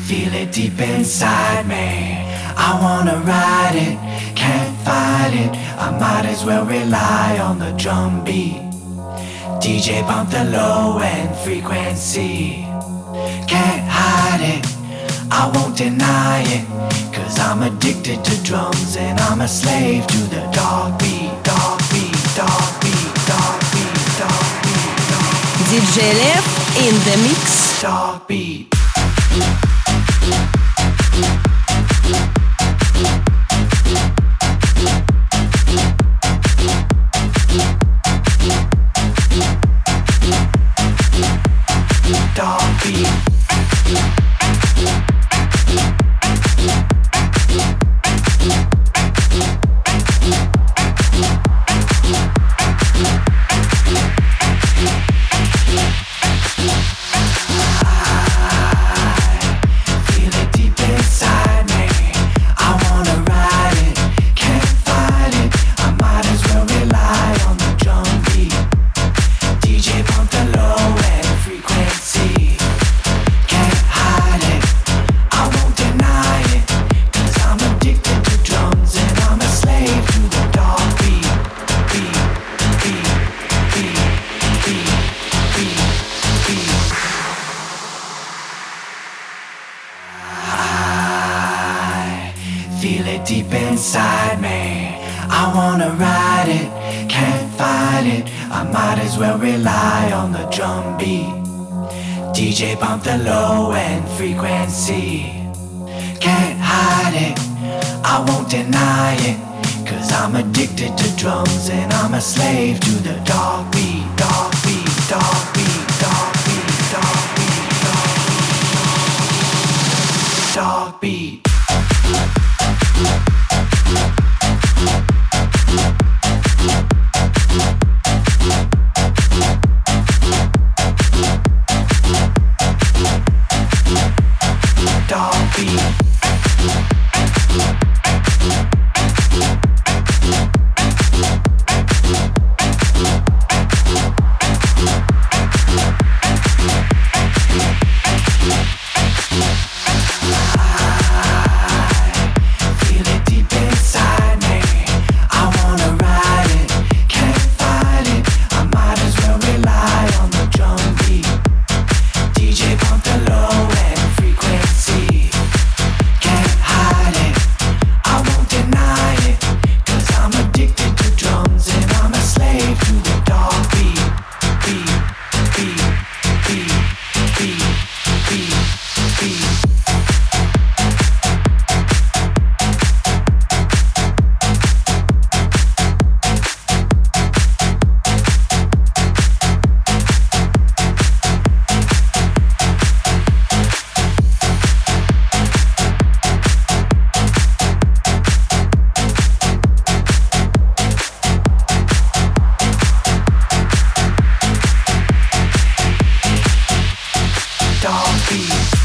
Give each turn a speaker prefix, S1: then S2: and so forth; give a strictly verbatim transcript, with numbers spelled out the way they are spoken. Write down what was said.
S1: Feel it deep inside me. I wanna ride it, can't fight it. I might as well rely on the drum beat. D J bump the low end frequency. Can't hide it, I won't deny it. Cause I'm addicted to drums and I'm a slave to the dog beat, dog beat, dog beat, dog beat, dog beat, dog beat.
S2: ди джей Lev in the mix.
S1: Dog beat. Dog beat. Feel it deep inside me. I wanna ride it, can't fight it. I might as well rely on the drum beat. D J bump the low end frequency. Can't hide it, I won't deny it. Cause I'm addicted to drums and I'm a slave to the dog beat, dog beat, dog beat, dog beat, dog beat, dog beat, dog beat. Dog beat. Dog beat.